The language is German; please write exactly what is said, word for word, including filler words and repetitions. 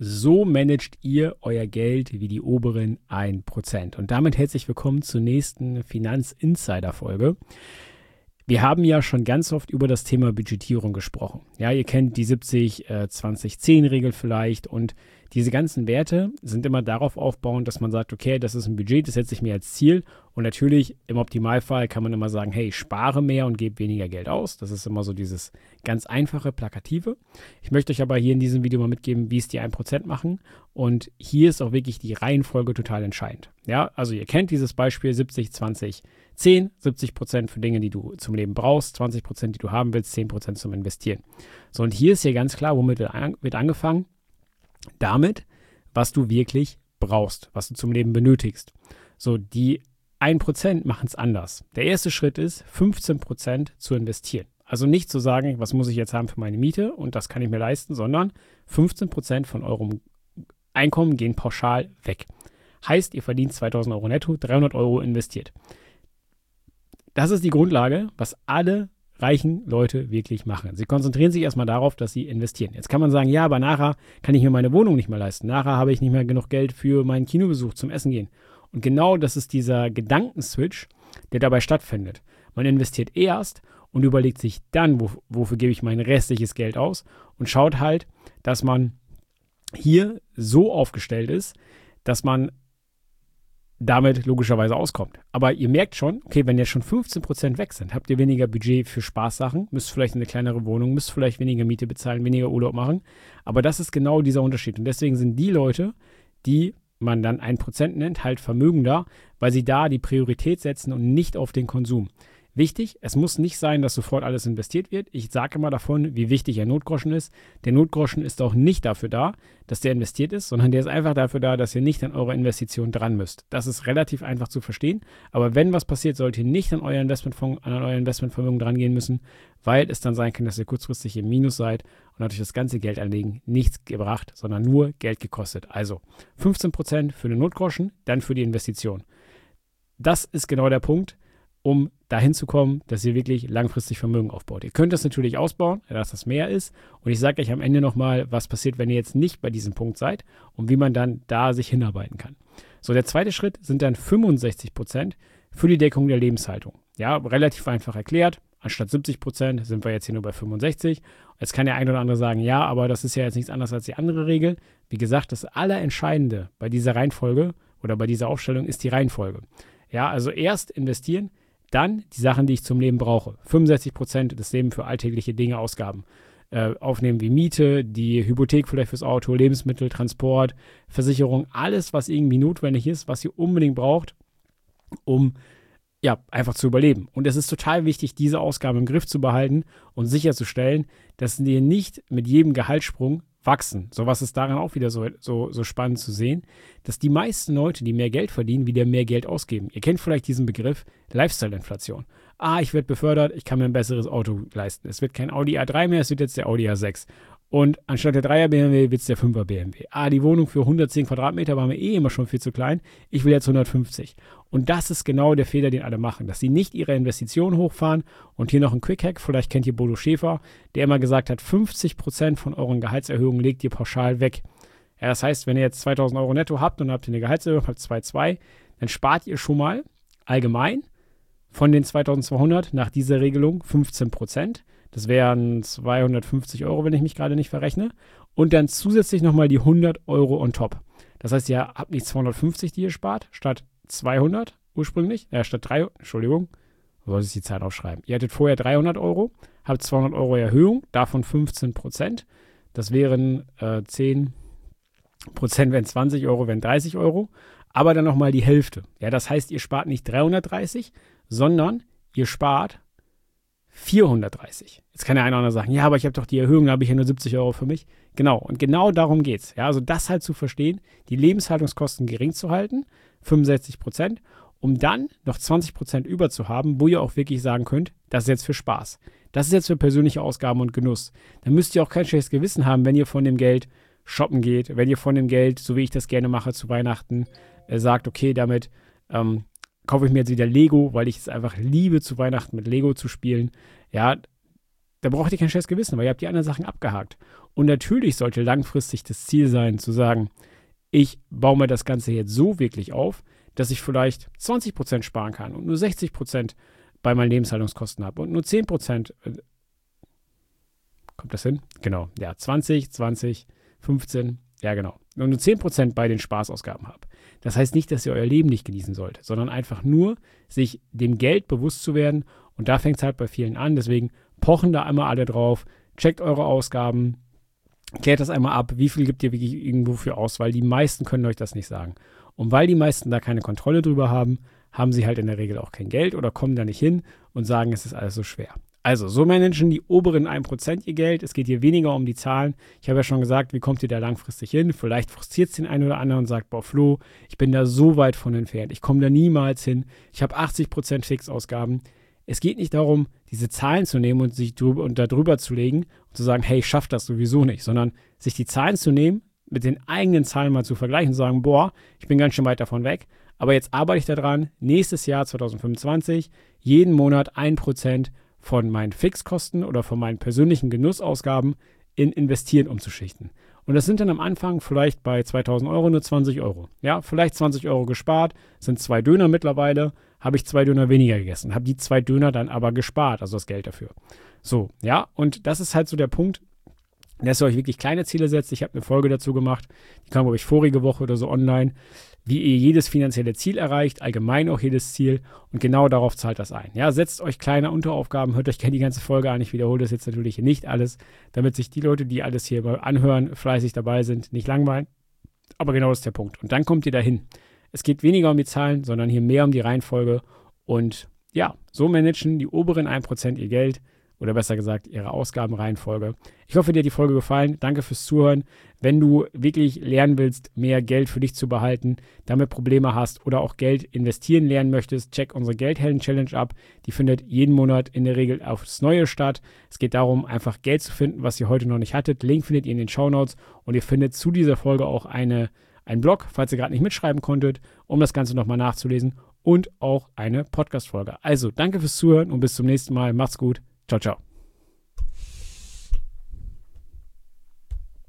So managt ihr euer Geld wie die oberen ein Prozent. Und damit herzlich willkommen zur nächsten Finanz-Insider-Folge. Wir haben ja schon ganz oft über das Thema Budgetierung gesprochen. Ja, ihr kennt die siebzig zwanzig zehn Regel vielleicht, und diese ganzen Werte sind immer darauf aufbauend, dass man sagt, okay, das ist ein Budget, das setze ich mir als Ziel, und natürlich im Optimalfall kann man immer sagen, hey, ich spare mehr und gebe weniger Geld aus. Das ist immer so dieses ganz einfache, plakative. Ich möchte euch aber hier in diesem Video mal mitgeben, wie es die ein Prozent machen, und hier ist auch wirklich die Reihenfolge total entscheidend. Ja, also ihr kennt dieses Beispiel siebzig zwanzig zehn, siebzig Prozent für Dinge, die du zum Leben brauchst, zwanzig Prozent, die du haben willst, zehn Prozent zum Investieren. So, und hier ist hier ganz klar, womit wird angefangen? Damit, was du wirklich brauchst, was du zum Leben benötigst. So, die ein Prozent machen es anders. Der erste Schritt ist, fünfzehn Prozent zu investieren. Also nicht zu sagen, was muss ich jetzt haben für meine Miete und das kann ich mir leisten, sondern fünfzehn Prozent von eurem Einkommen gehen pauschal weg. Heißt, ihr verdient zweitausend Euro netto, dreihundert Euro investiert. Das ist die Grundlage, was alle reichen Leute wirklich machen. Sie konzentrieren sich erstmal darauf, dass sie investieren. Jetzt kann man sagen, ja, aber nachher kann ich mir meine Wohnung nicht mehr leisten. Nachher habe ich nicht mehr genug Geld für meinen Kinobesuch zum Essen gehen. Und genau das ist dieser Gedankenswitch, der dabei stattfindet. Man investiert erst und überlegt sich dann, wo, wofür gebe ich mein restliches Geld aus, und schaut halt, dass man hier so aufgestellt ist, dass man damit logischerweise auskommt. Aber ihr merkt schon, okay, wenn jetzt schon fünfzehn Prozent weg sind, habt ihr weniger Budget für Spaßsachen, müsst vielleicht eine kleinere Wohnung, müsst vielleicht weniger Miete bezahlen, weniger Urlaub machen. Aber das ist genau dieser Unterschied. Und deswegen sind die Leute, die man dann ein Prozent nennt, halt vermögender, weil sie da die Priorität setzen und nicht auf den Konsum. Wichtig, es muss nicht sein, dass sofort alles investiert wird. Ich sage immer davon, wie wichtig ein Notgroschen ist. Der Notgroschen ist auch nicht dafür da, dass der investiert ist, sondern der ist einfach dafür da, dass ihr nicht an eure Investition dran müsst. Das ist relativ einfach zu verstehen. Aber wenn was passiert, sollt ihr nicht an euer Investmentfonds, an euer Investmentvermögen dran gehen müssen, weil es dann sein kann, dass ihr kurzfristig im Minus seid und natürlich das ganze Geld anlegen nichts gebracht, sondern nur Geld gekostet. Also fünfzehn Prozent für den Notgroschen, dann für die Investition. Das ist genau der Punkt, um dahin zu kommen, dass ihr wirklich langfristig Vermögen aufbaut. Ihr könnt das natürlich ausbauen, dass das mehr ist. Und ich sage euch am Ende nochmal, was passiert, wenn ihr jetzt nicht bei diesem Punkt seid und wie man dann da sich hinarbeiten kann. So, der zweite Schritt sind dann fünfundsechzig Prozent für die Deckung der Lebenshaltung. Ja, relativ einfach erklärt. Anstatt siebzig Prozent sind wir jetzt hier nur bei fünfundsechzig. Jetzt kann der ein oder andere sagen, ja, aber das ist ja jetzt nichts anderes als die andere Regel. Wie gesagt, das Allerentscheidende bei dieser Reihenfolge oder bei dieser Aufstellung ist die Reihenfolge. Ja, also erst investieren, dann die Sachen, die ich zum Leben brauche. fünfundsechzig Prozent des Lebens für alltägliche Dinge, Ausgaben äh, aufnehmen, wie Miete, die Hypothek vielleicht fürs Auto, Lebensmittel, Transport, Versicherung, alles, was irgendwie notwendig ist, was ihr unbedingt braucht, um ja, einfach zu überleben. Und es ist total wichtig, diese Ausgaben im Griff zu behalten und sicherzustellen, dass die nicht mit jedem Gehaltssprung wachsen. So was ist daran auch wieder so, so, so spannend zu sehen, dass die meisten Leute, die mehr Geld verdienen, wieder mehr Geld ausgeben. Ihr kennt vielleicht diesen Begriff Lifestyle-Inflation. Ah, ich werde befördert, ich kann mir ein besseres Auto leisten. Es wird kein Audi A drei mehr, es wird jetzt der Audi A sechs. Und anstatt der Dreier B M W wird es der Fünfer B M W. Ah, die Wohnung für hundertzehn Quadratmeter war mir eh immer schon viel zu klein. Ich will jetzt hundertfünfzig. Und das ist genau der Fehler, den alle machen, dass sie nicht ihre Investitionen hochfahren. Und hier noch ein Quick-Hack, vielleicht kennt ihr Bodo Schäfer, der immer gesagt hat, fünfzig Prozent von euren Gehaltserhöhungen legt ihr pauschal weg. Ja, das heißt, wenn ihr jetzt zweitausend Euro netto habt und habt ihr eine Gehaltserhöhung, habt zwei Komma zwei, dann spart ihr schon mal allgemein von den zweitausendzweihundert nach dieser Regelung fünfzehn Prozent. Das wären zweihundertfünfzig Euro, wenn ich mich gerade nicht verrechne. Und dann zusätzlich nochmal die hundert Euro on top. Das heißt, ihr habt nicht zweihundertfünfzig, die ihr spart, statt zweihundert ursprünglich, äh, statt drei, Entschuldigung, wo soll ich die Zahl aufschreiben? Ihr hattet vorher dreihundert Euro, habt zweihundert Euro Erhöhung, davon fünfzehn Prozent. Das wären äh, zehn Prozent, wären zwanzig Euro, wären dreißig Euro. Aber dann nochmal die Hälfte. Ja, das heißt, ihr spart nicht dreihundertdreißig, sondern ihr spart vierhundertdreißig. Jetzt kann der eine oder andere sagen, ja, aber ich habe doch die Erhöhung, da habe ich ja nur siebzig Euro für mich. Genau, und genau darum geht es. Ja, also das halt zu verstehen, die Lebenshaltungskosten gering zu halten, fünfundsechzig Prozent, um dann noch zwanzig Prozent über zu haben, wo ihr auch wirklich sagen könnt, das ist jetzt für Spaß. Das ist jetzt für persönliche Ausgaben und Genuss. Dann müsst ihr auch kein schlechtes Gewissen haben, wenn ihr von dem Geld shoppen geht, wenn ihr von dem Geld, so wie ich das gerne mache zu Weihnachten, äh, sagt, okay, damit ähm, kaufe ich mir jetzt wieder Lego, weil ich es einfach liebe, zu Weihnachten mit Lego zu spielen. Ja, da braucht ihr kein schlechtes Gewissen, weil ihr habt die anderen Sachen abgehakt. Und natürlich sollte langfristig das Ziel sein, zu sagen, ich baue mir das Ganze jetzt so wirklich auf, dass ich vielleicht zwanzig Prozent sparen kann und nur sechzig Prozent bei meinen Lebenshaltungskosten habe und nur zehn Prozent. Äh, kommt das hin? Genau. Ja, zwanzig, zwanzig, fünfzehn. Ja, genau. Und nur zehn Prozent bei den Spaßausgaben habe. Das heißt nicht, dass ihr euer Leben nicht genießen sollt, sondern einfach nur, sich dem Geld bewusst zu werden. Und da fängt es halt bei vielen an. Deswegen pochen da einmal alle drauf. Checkt eure Ausgaben. Klärt das einmal ab. Wie viel gibt ihr wirklich irgendwo für aus? Weil die meisten können euch das nicht sagen. Und weil die meisten da keine Kontrolle drüber haben, haben sie halt in der Regel auch kein Geld oder kommen da nicht hin und sagen, es ist alles so schwer. Also, so managen die oberen ein Prozent ihr Geld. Es geht hier weniger um die Zahlen. Ich habe ja schon gesagt, wie kommt ihr da langfristig hin? Vielleicht frustriert es den einen oder anderen und sagt, boah, Flo, ich bin da so weit von entfernt. Ich komme da niemals hin. Ich habe achtzig Prozent Fixausgaben. Es geht nicht darum, diese Zahlen zu nehmen und sich drüber und da drüber zu legen und zu sagen, hey, ich schaffe das sowieso nicht, sondern sich die Zahlen zu nehmen, mit den eigenen Zahlen mal zu vergleichen und sagen, boah, ich bin ganz schön weit davon weg, aber jetzt arbeite ich daran, nächstes Jahr zwanzig fünfundzwanzig jeden Monat ein Prozent von meinen Fixkosten oder von meinen persönlichen Genussausgaben in Investieren umzuschichten. Und das sind dann am Anfang vielleicht bei zweitausend Euro nur zwanzig Euro. Ja, vielleicht zwanzig Euro gespart, sind zwei Döner mittlerweile, habe ich zwei Döner weniger gegessen, habe die zwei Döner dann aber gespart, also das Geld dafür. So, ja, und das ist halt so der Punkt, dass ihr euch wirklich kleine Ziele setzt. Ich habe eine Folge dazu gemacht, die kam, glaube ich, vorige Woche oder so online, wie ihr jedes finanzielle Ziel erreicht, allgemein auch jedes Ziel, und genau darauf zahlt das ein. Ja, setzt euch kleine Unteraufgaben, hört euch gerne die ganze Folge an, ich wiederhole das jetzt natürlich hier nicht alles, damit sich die Leute, die alles hier mal anhören, fleißig dabei sind, nicht langweilen, aber genau das ist der Punkt. Und dann kommt ihr dahin. Es geht weniger um die Zahlen, sondern hier mehr um die Reihenfolge, und ja, so managen die oberen ein Prozent ihr Geld, oder besser gesagt, ihre Ausgabenreihenfolge. Ich hoffe, dir hat die Folge gefallen. Danke fürs Zuhören. Wenn du wirklich lernen willst, mehr Geld für dich zu behalten, damit Probleme hast oder auch Geld investieren lernen möchtest, check unsere Geldhelden-Challenge ab. Die findet jeden Monat in der Regel aufs Neue statt. Es geht darum, einfach Geld zu finden, was ihr heute noch nicht hattet. Link findet ihr in den Shownotes, und ihr findet zu dieser Folge auch eine, einen Blog, falls ihr gerade nicht mitschreiben konntet, um das Ganze nochmal nachzulesen, und auch eine Podcast-Folge. Also, danke fürs Zuhören und bis zum nächsten Mal. Macht's gut. Ciao, ciao.